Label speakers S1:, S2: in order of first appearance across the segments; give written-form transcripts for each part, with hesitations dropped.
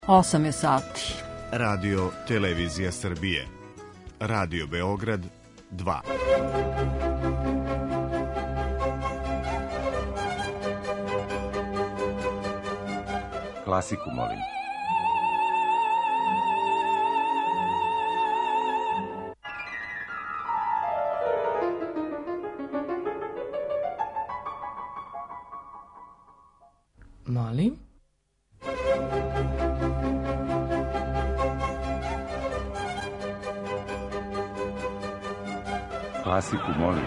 S1: 8 je sati.
S2: Radio Televizija Srbije. Radio Beograd 2.
S3: Klasiku molim.
S4: Molim?
S3: Klasiku molim.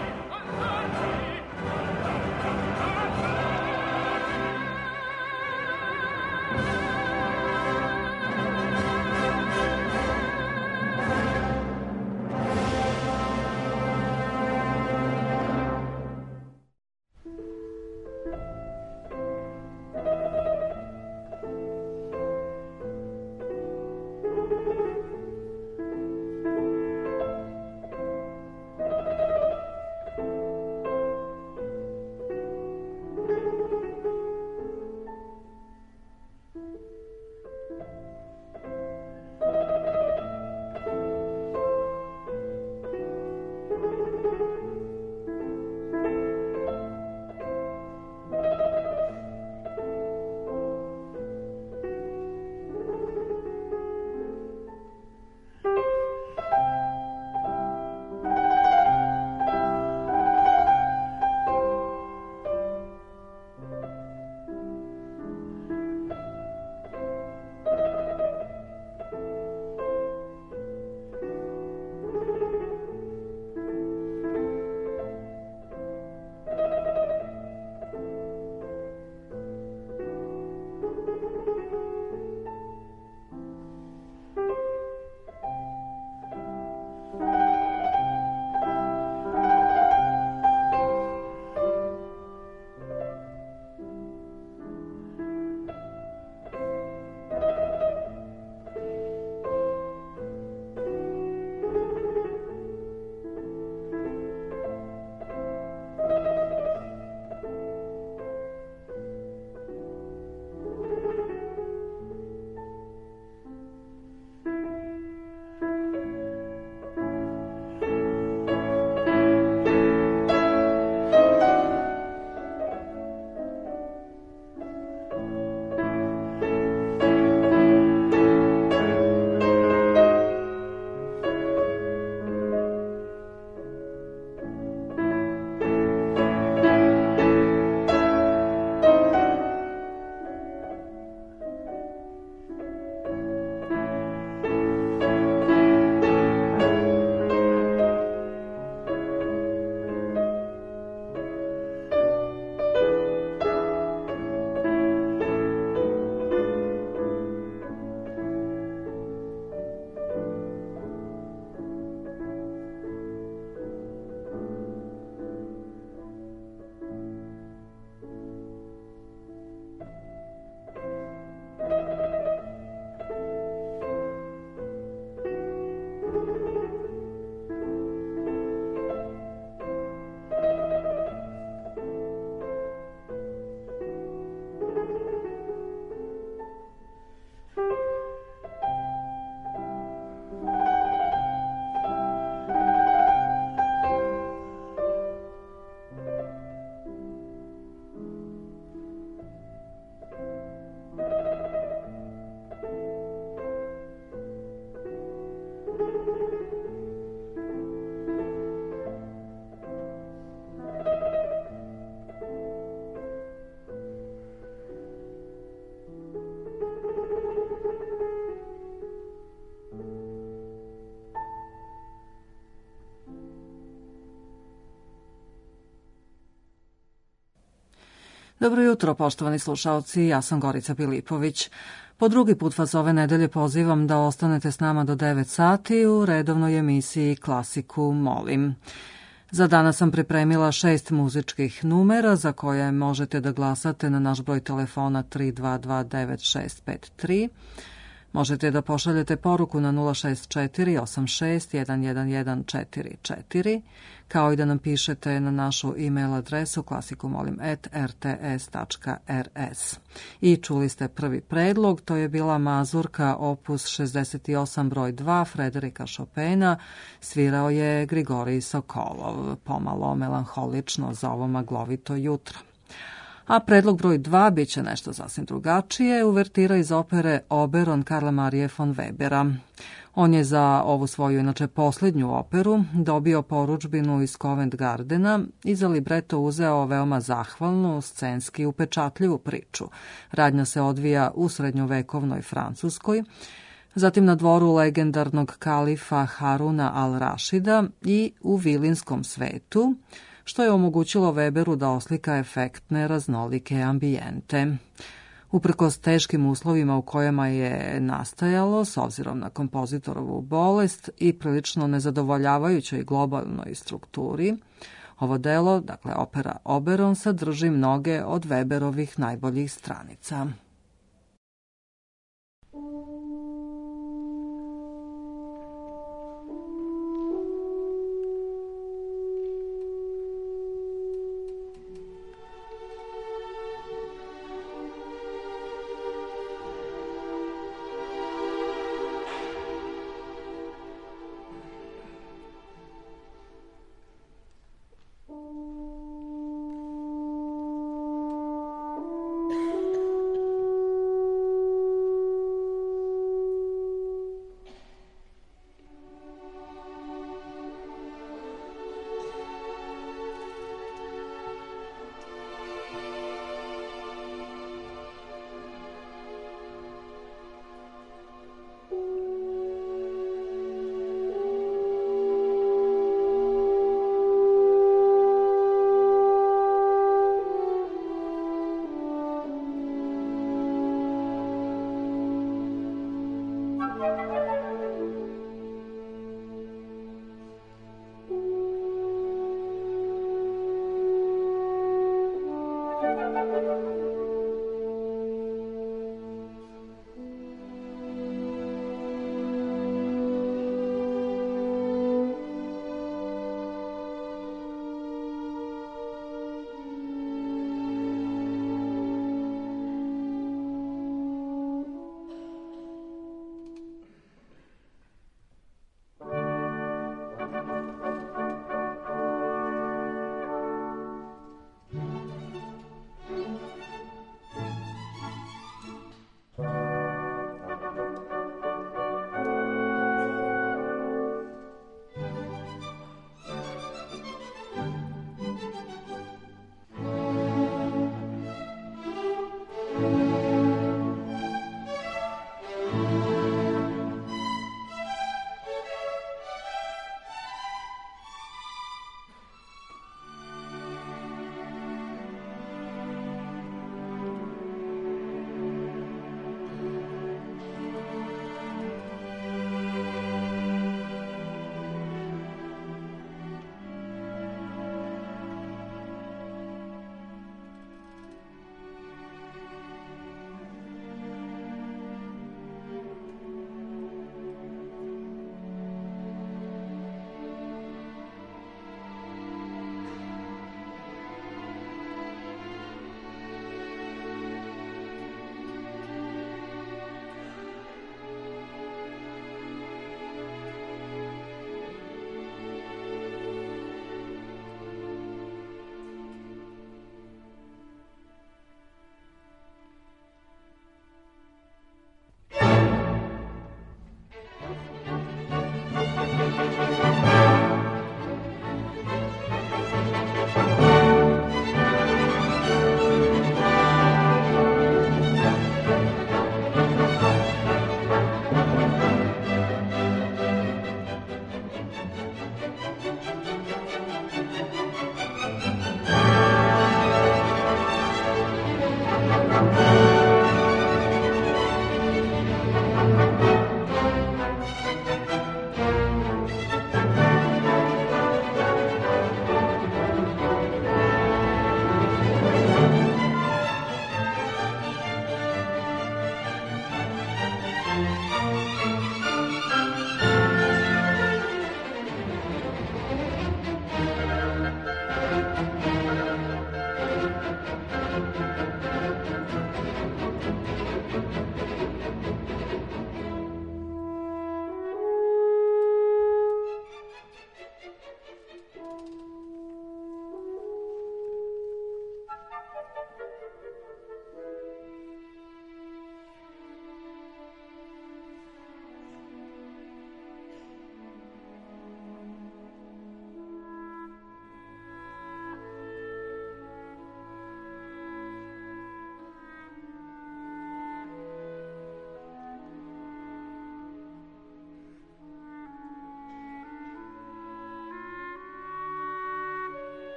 S1: Dobro jutro, poštovani slušaoci, ja sam Gorica Pilipović. Po drugi put vas ove nedelje pozivam da ostanete s nama do 9 sati u redovnoj emisiji Klasiku molim. Za danas sam pripremila 6 muzičkih numera za koje možete da glasate na naš broj telefona 3229653. Možete da pošaljete poruku na 064 86 11144, kao i da nam pišete na našu e-mail adresu klasikumolim@rts.rs. I čuli ste prvi predlog, to je bila mazurka opus 68 broj 2 Frederika Chopina, svirao je Grigorij Sokolov, pomalo melanholično za ovo maglovito jutro. A predlog broj 2 bit će nešto sasvim drugačije, uvertira iz opere Oberon Karla Marije von Webera. On je za ovu svoju, inače posljednju operu, dobio poručbinu iz Covent Gardena i za libreto uzeo veoma zahvalnu, scenski upečatljivu priču. Radnja se odvija u srednjovekovnoj Francuskoj, zatim na dvoru legendarnog kalifa Haruna al-Rašida i u vilinskom svetu, što je omogućilo Weberu da oslika efektne, raznolike ambijente. Uprkos teškim uslovima u kojima je nastajalo, s obzirom na kompozitorovu bolest i prilično nezadovoljavajućoj globalnoj strukturi, ovo delo, dakle opera Oberon, sadrži mnoge od Weberovih najboljih stranica.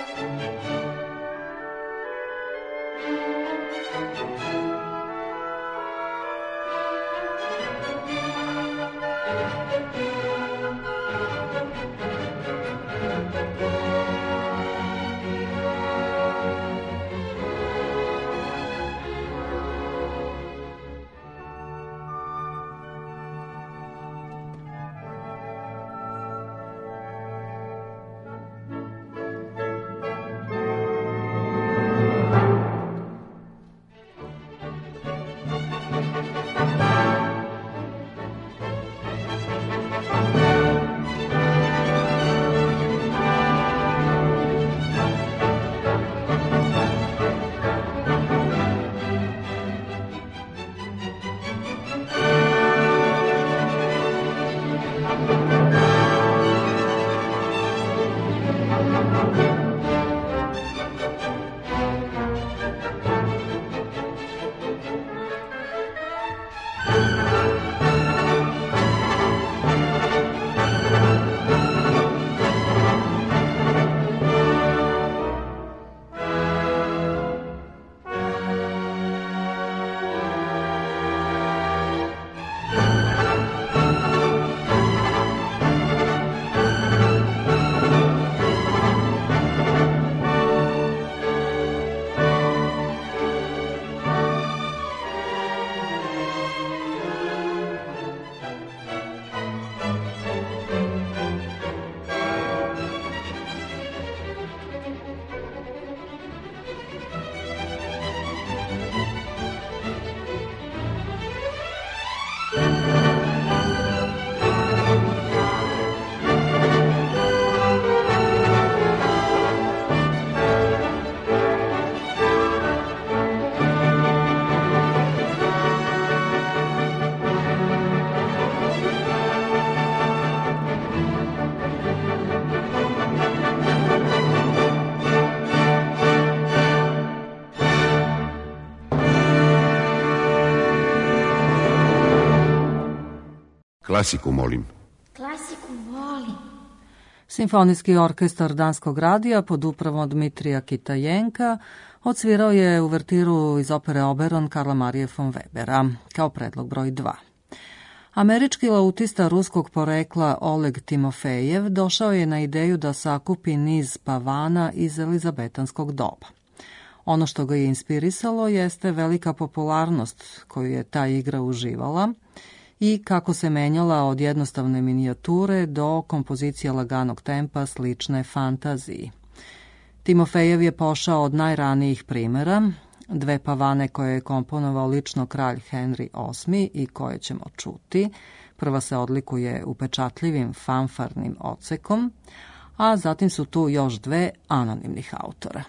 S3: Klasiku, molim.
S4: Klasiku volim.
S1: Simfonijski orkestar Danskog radija pod upravom Dmitrija Kitajenka odsvirao je uvertiru iz opere Oberon Karla Marije von Webera, kao predlog broj 2. Američki lautista ruskog porekla Oleg Timofejev došao je na ideju da sakupi niz pavana iz elizabetanskog doba. Ono što ga je inspirisalo jeste velika popularnost koju je ta igra uživala i kako se menjala od jednostavne minijature do kompozicije laganog tempa slične fantaziji. Timofejev je pošao od najranijih primera, 2 pavane koje je komponovao lično kralj Henry VIII i koje ćemo čuti. Prva se odlikuje upečatljivim fanfarnim odsekom, a zatim su tu još 2 anonimnih autora.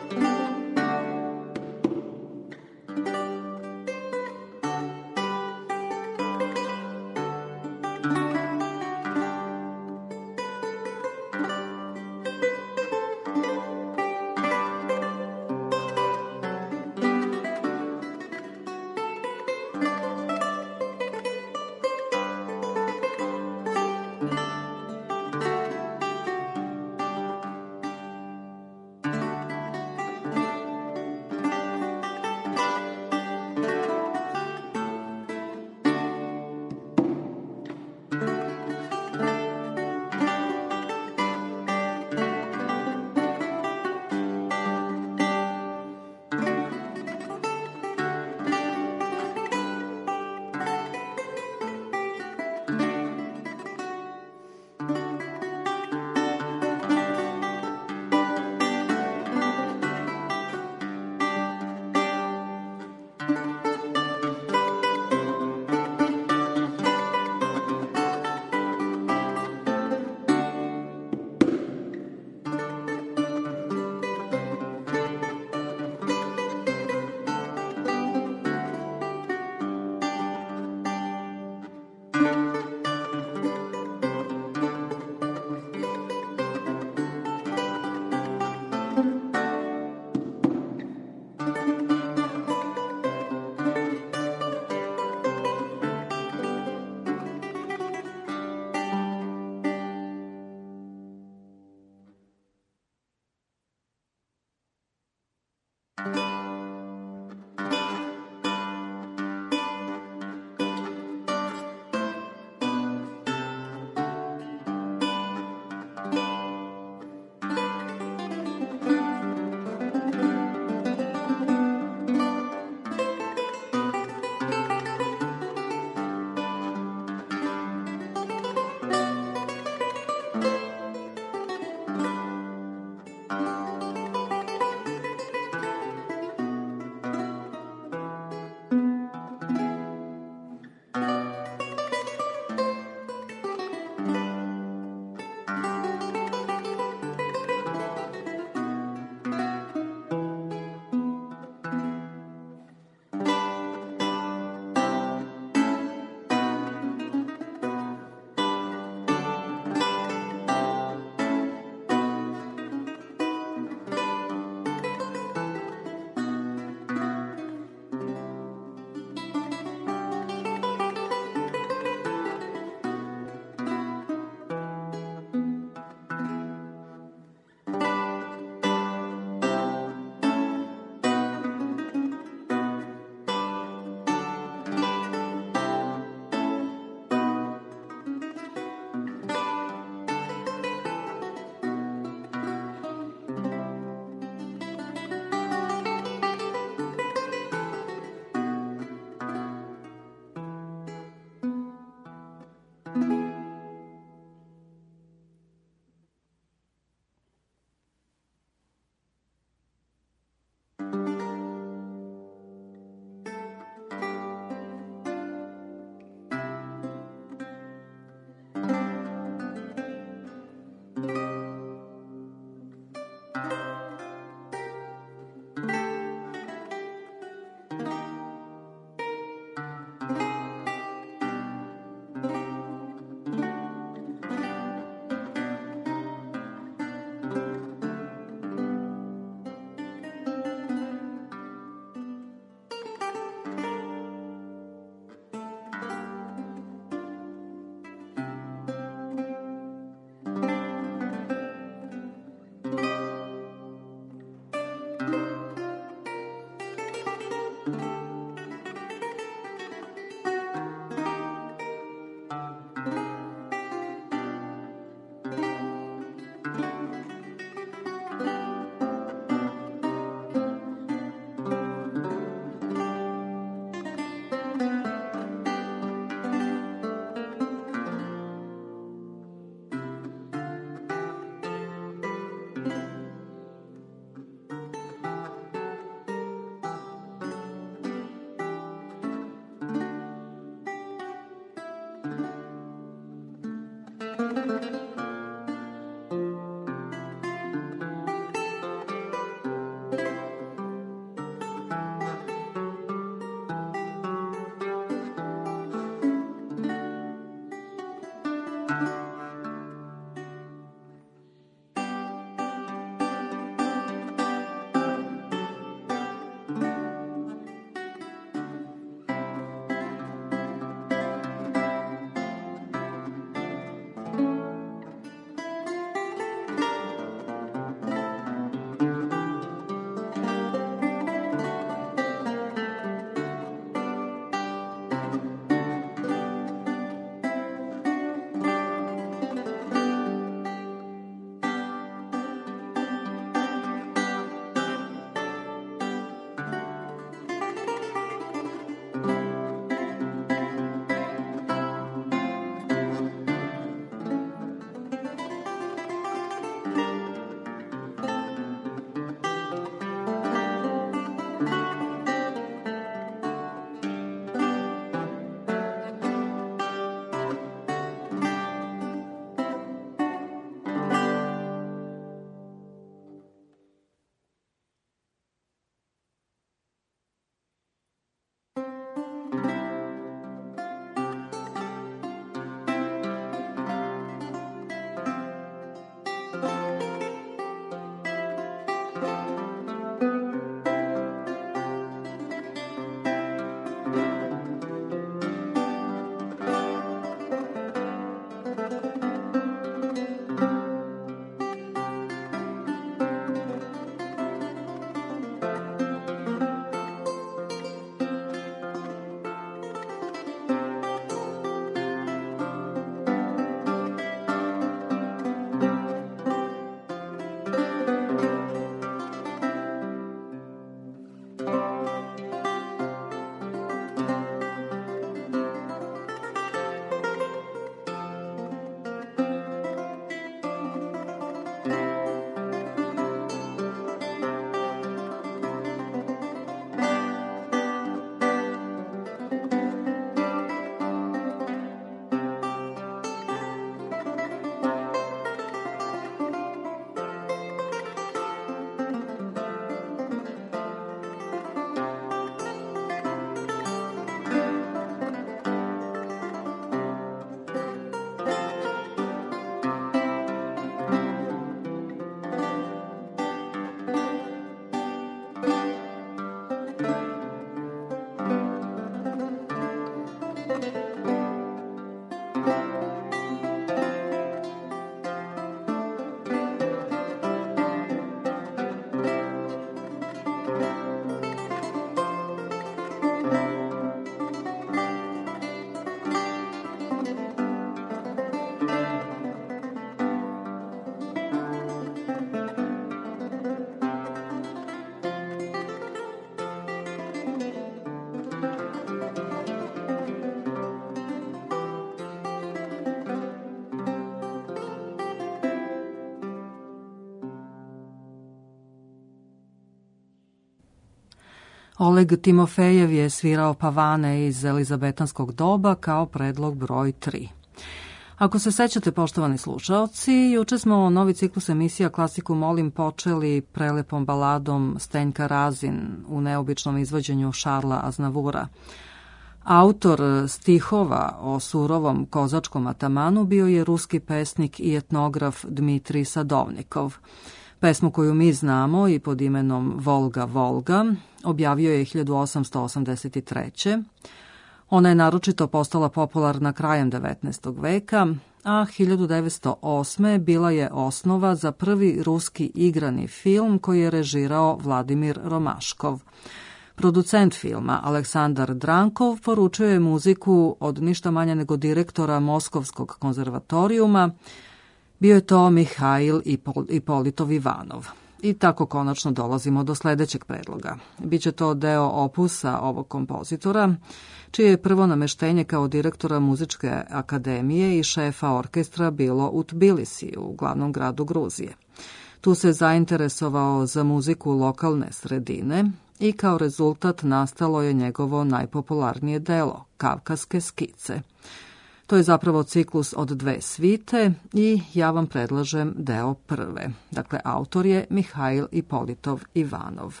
S1: Oleg Timofejev je svirao pavane iz elizabetanskog doba kao predlog broj 3. Ako se sećate, poštovani slušaoci, juče smo novi ciklus emisija Klasiku molim počeli prelepom baladom Stenjka Razin u neobičnom izvođenju Šarla Aznavura. Autor stihova o surovom kozačkom atamanu bio je ruski pesnik i etnograf Dmitrij Sadovnikov. Pesmu koju mi znamo i pod imenom Volga, Volga objavio je 1883. Ona je naročito postala popularna krajem 19. veka, a 1908. bila je osnova za prvi ruski igrani film koji je režirao Vladimir Romaškov. Producent filma Aleksandar Drankov poručio je muziku od ništa manje nego direktora Moskovskog konzervatorijuma. Bio je to Mihail Ipolitov Ivanov. I tako konačno dolazimo do sledećeg predloga. Biće to deo opusa ovog kompozitora, čije je prvo nameštenje kao direktora muzičke akademije i šefa orkestra bilo u Tbilisiju, u glavnom gradu Gruzije. Tu se zainteresovao za muziku lokalne sredine i kao rezultat nastalo je njegovo najpopularnije delo, Kavkaske skice. To je zapravo ciklus od 2 svite i ja vam predlažem deo prve. Dakle, autor je Mihail Ipolitov Ivanov.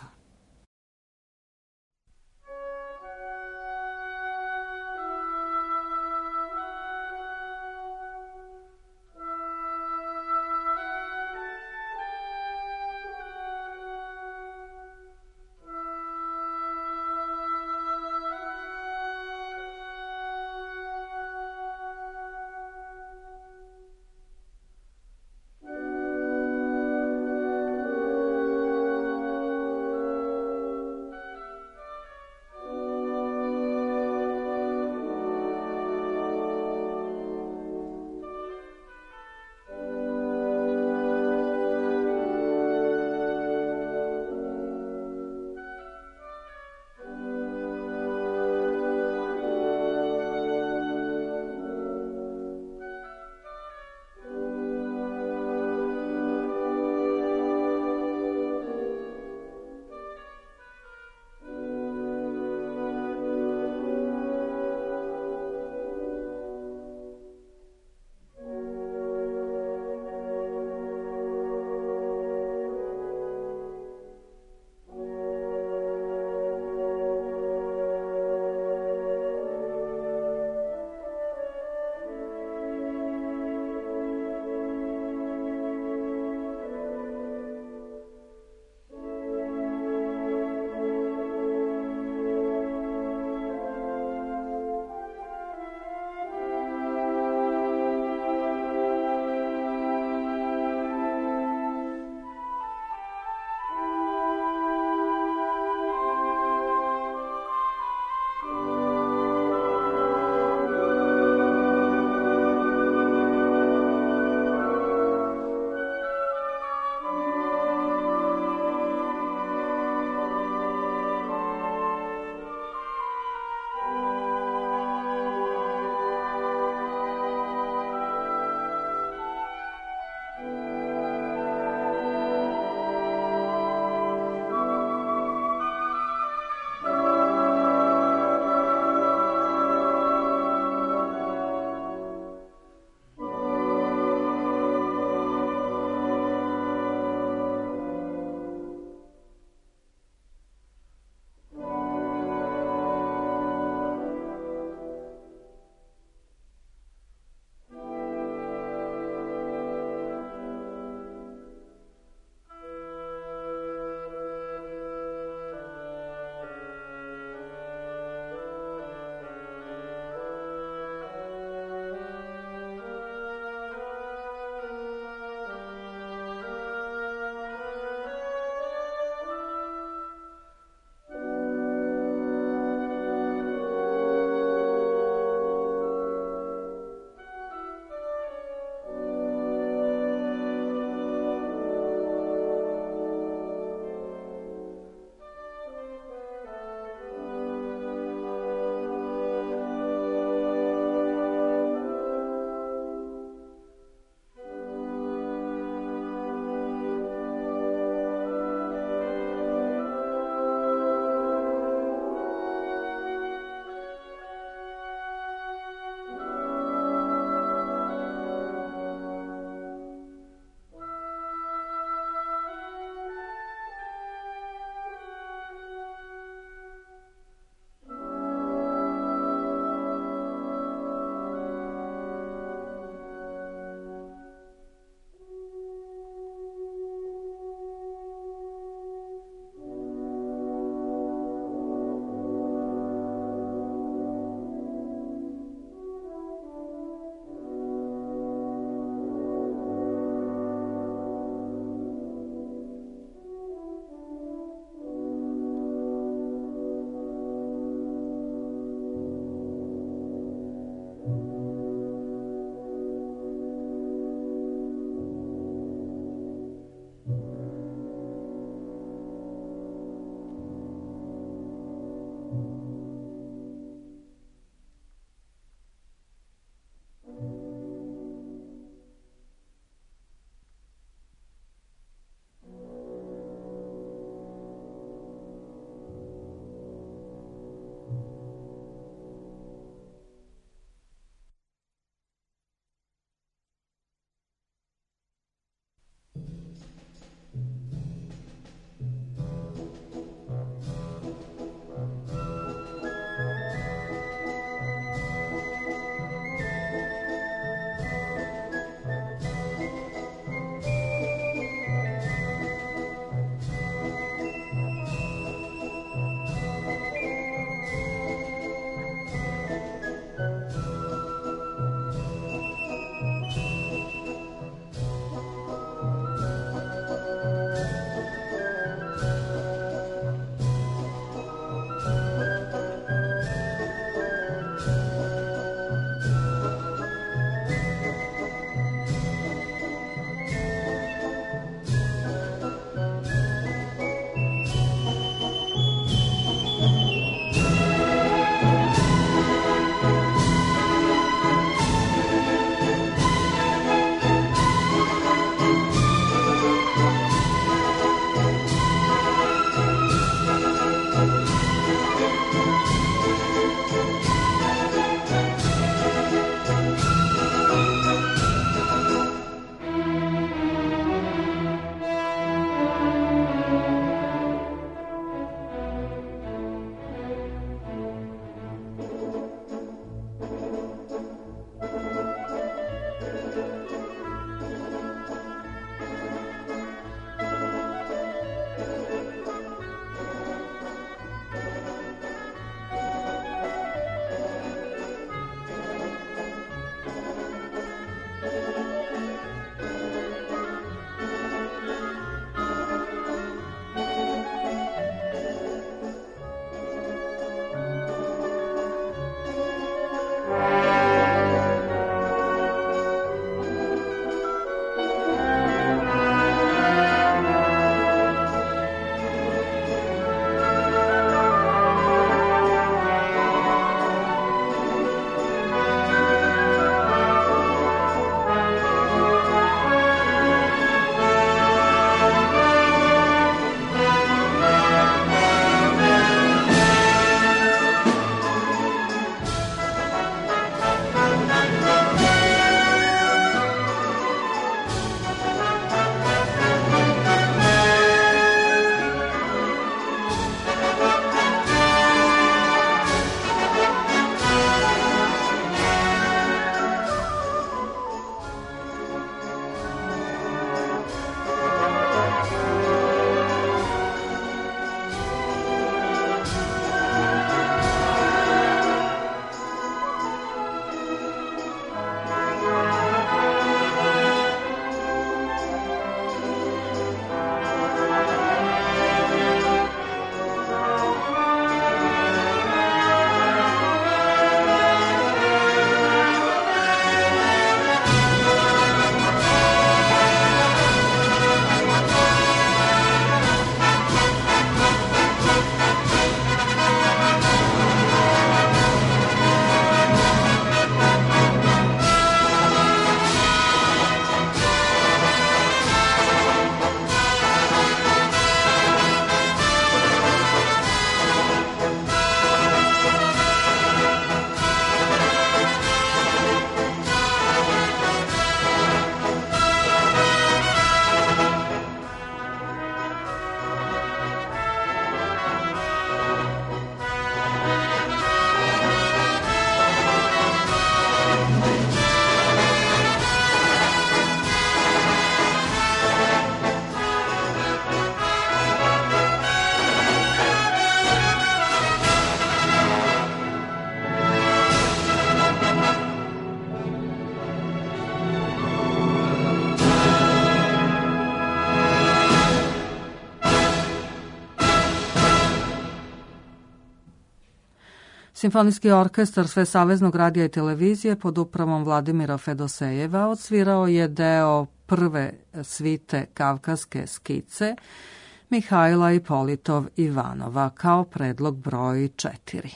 S1: Simfonijski orkestar Svesaveznog radija i televizije pod upravom Vladimira Fedosejeva odsvirao je deo prve svite Kavkaske skice Mihajla Ipolitov Ivanova kao predlog broj 4.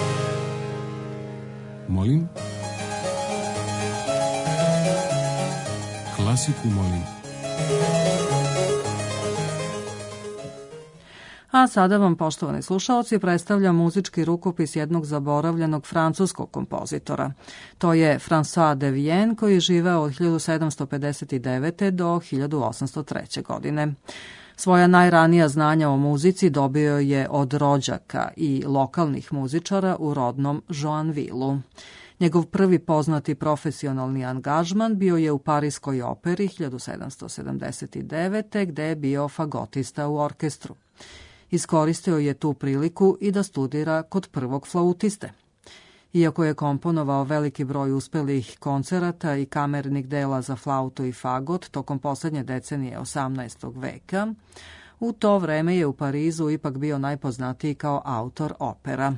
S5: Molim? Klasiku molim.
S1: A sada vam, poštovani slušaoci, predstavlja muzički rukopis jednog zaboravljenog francuskog kompozitora. To je François de Vienne, koji je živeo od 1759. do 1803. godine. Svoja najranija znanja o muzici dobio je od rođaka i lokalnih muzičara u rodnom Joinvilleu. Njegov prvi poznati profesionalni angažman bio je u Parijskoj operi 1779. gde je bio fagotista u orkestru. Iskoristio je tu priliku i da studira kod prvog flautiste. Iako je komponovao veliki broj uspelih koncerata i kamernih dela za flautu i fagot tokom poslednje decenije 18. veka, u to vreme je u Parizu ipak bio najpoznatiji kao autor opera.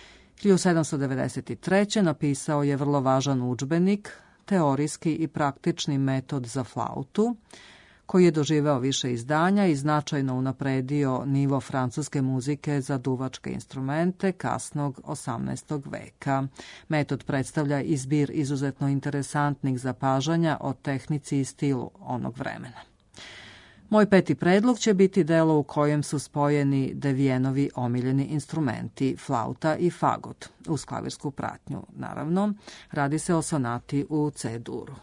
S1: 1793. napisao je vrlo važan udžbenik, teorijski i praktični metod za flautu, koji je doživeo više izdanja i značajno unapredio nivo francuske muzike za duvačke instrumente kasnog 18. veka. Metod predstavlja i zbir izuzetno interesantnih zapažanja o tehnici i stilu onog vremena. Moj peti predlog će biti delo u kojem su spojeni de Vienovi omiljeni instrumenti, flauta i fagot, uz klavirsku pratnju, naravno. Radi se o sonati u C-duru.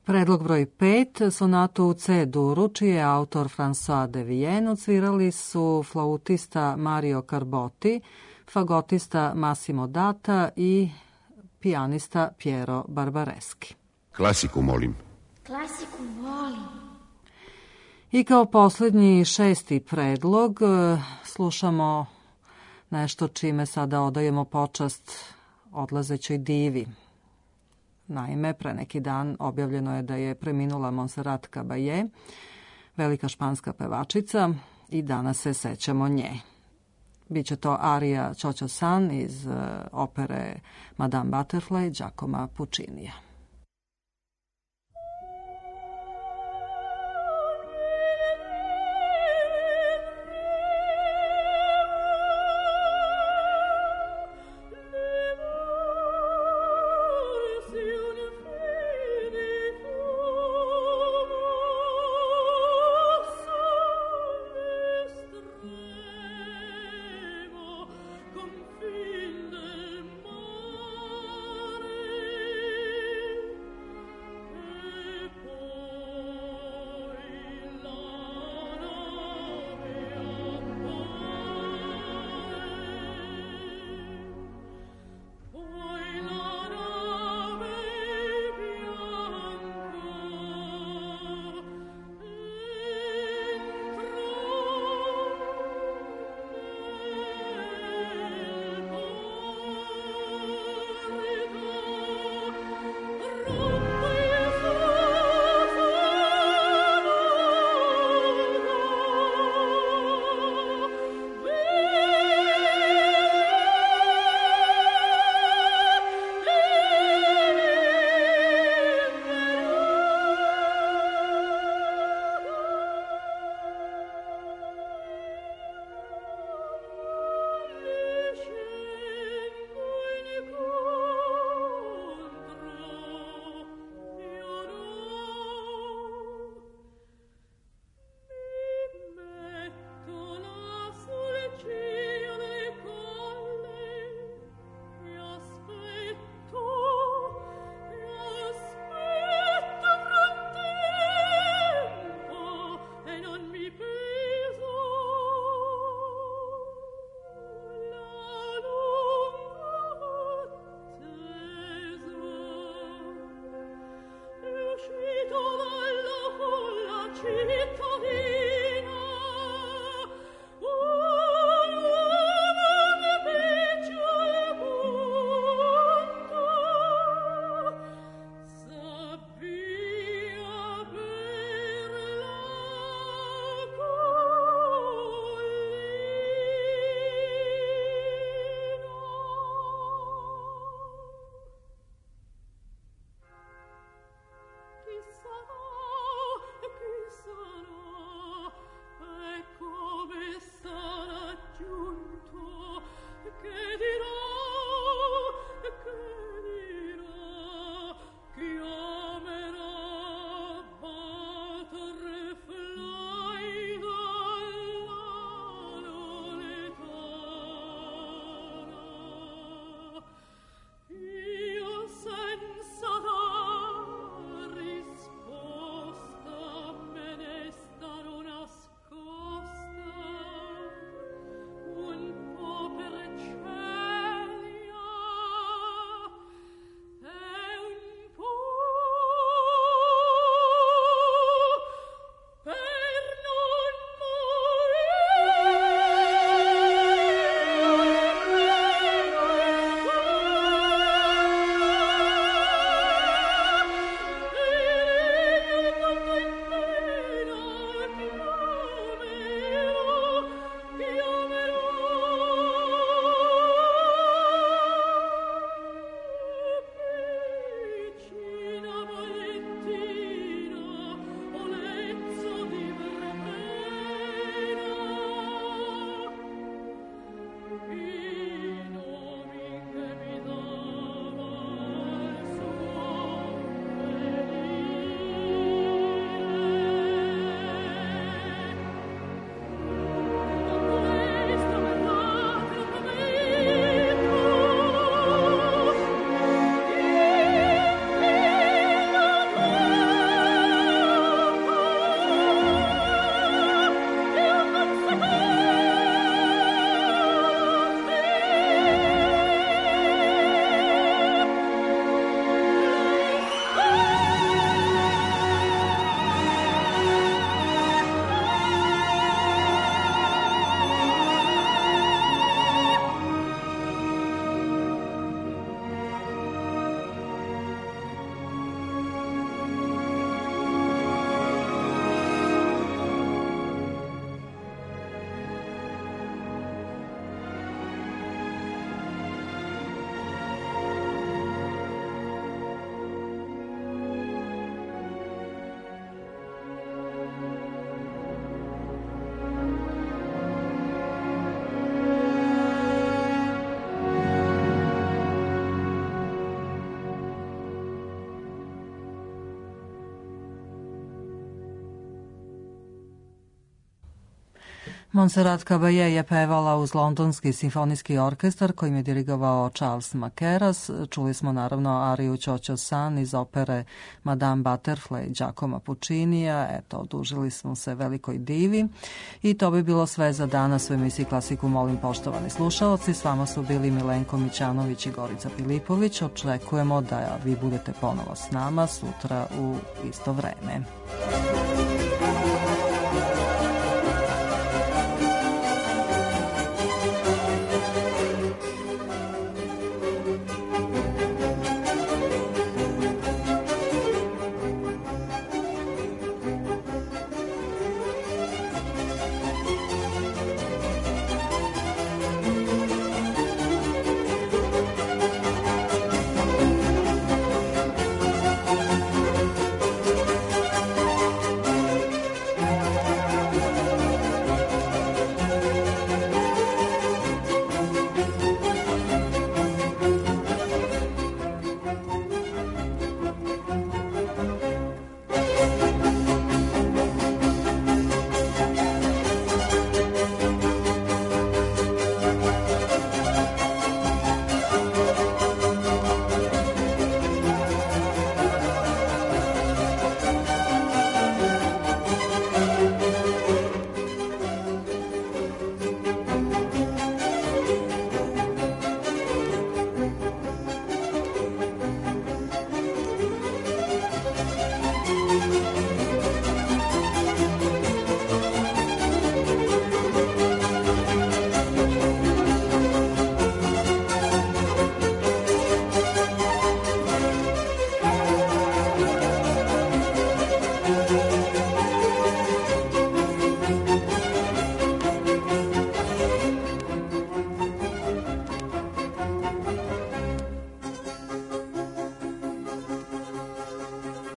S1: Predlog broj 5, sonatu u C duru, čiji je autor François de Vienne, odsvirali su flautista Mario Carbotti, fagotista Massimo Data i pijanista Piero Barbareschi.
S3: Klasiku molim.
S4: Klasiku volim.
S1: I kao posljednji 6. predlog slušamo nešto čime sada odajemo počast odlazećoj divi. Naime, pre neki dan objavljeno je da je preminula Montserrat Caballé, velika španska pevačica, i danas se sećamo nje. Biće to arija Ćoćo San iz opere Madame Butterfly Giacomo Puccinija.
S5: Confine del mare
S1: Montserrat Caballé je pevala uz Londonski simfonijski orkestar kojim je dirigovao Charles Mackerras. Čuli smo naravno ariju Ćoćo San iz opere Madame Butterfly Giacomo Puccinija. Eto, odužili smo se velikoj divi. I to bi bilo sve za danas u emisiji Klasiku molim, poštovani slušaoci. S vama su bili Milenko Mićanović i Gorica Pilipović. Očekujemo da vi budete ponovo s nama sutra u isto vreme.